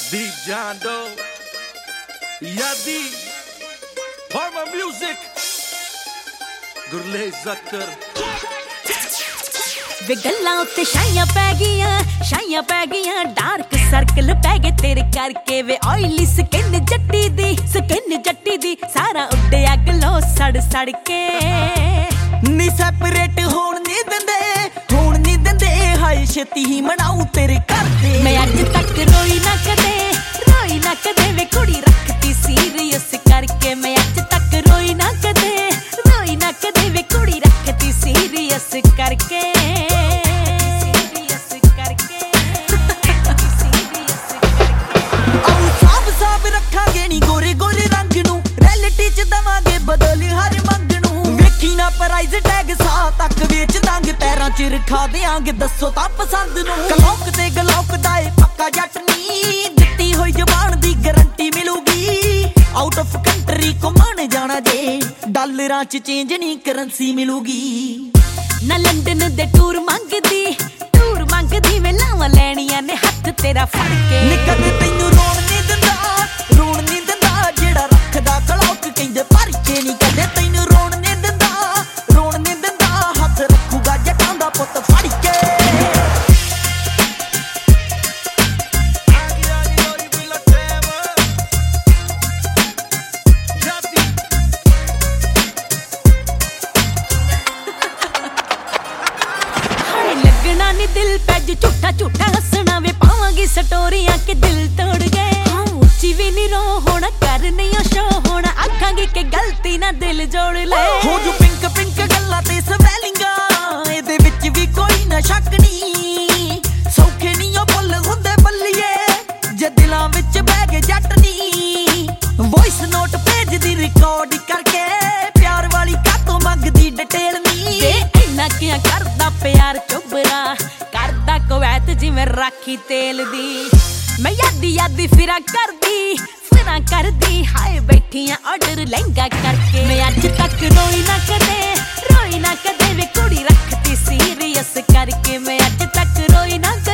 Deep John Doe, Yadi, Parma Music, Gurlez Akhtar। वे गल्लां उत्ते शाइयां पै गईयां डार्क सर्कल पै गए तेरे करके वे ऑयली स्किन जट्टी दी सारा उड्डिया गलो सड़ के नी सैपरेट होण नी दिंदे हाय छेती ही मनाऊं तेरे करके मैं अज तक रोई ना कदे वे कुड़ी रखती सीरियस करके मैं अज तक रोई ना कदे वे कुड़ी रखती सीरियस करके रखांगे नी गोरे गोरे रंग नू रियलिटी च दवांगे बदल हर मंग नू वेखी ना प्राइस टैग सा तक वेच दांगे पैरां च रखा देंगे दसो तां पसंद नू गलौक ते गलौक दाए पक्का जट नी दित्ती होई जबान दी गारंटी मिलूगी आउट ऑफ कंट्री घुमण जाना जे डॉलरां च चेंज नी करंसी मिलूगी ना लंदन दे टूर मंगदी मैं लावां लैणियां ने हत्थ तेरा फड़ के निकल तैनू रोण नी दिंदा जेड़ा रखदा कलौक कहंदे भर के नी कदे तैनू रोण नी दिंदा हत्थ रखूगा जटां दा पुੱਤ फड़ के लगना नी दिल पैज झूठा हसना वे पावांगी स्टोरियां के दिल तोड़ गए उच्ची भी नी रो होना कर नहीं शो होना आखांगी के गलती ना दिल जोड़ ले हो जो पिंक गल्लां ते सवैलिंगा एदे विच भी कोई ना शक नी सौखे नी ओ भुल हुंदे बल्लिए जे दिलां विच बह गए जट नी वॉइस नोट भेज दी रिकॉर्ड करके प्यार वाली कातों मंगदी डिटेल नी इन्ना क्या करदा प्यार चुबरा करदा कवैत जिवें राखी तेल दी मैं यादी फिरा करदी हाय बैठियां ऑर्डर लहंगा करके मैं अज तक रोई ना कदे वे कुड़ी रखती सीरियस करके मैं अज तक रोई ना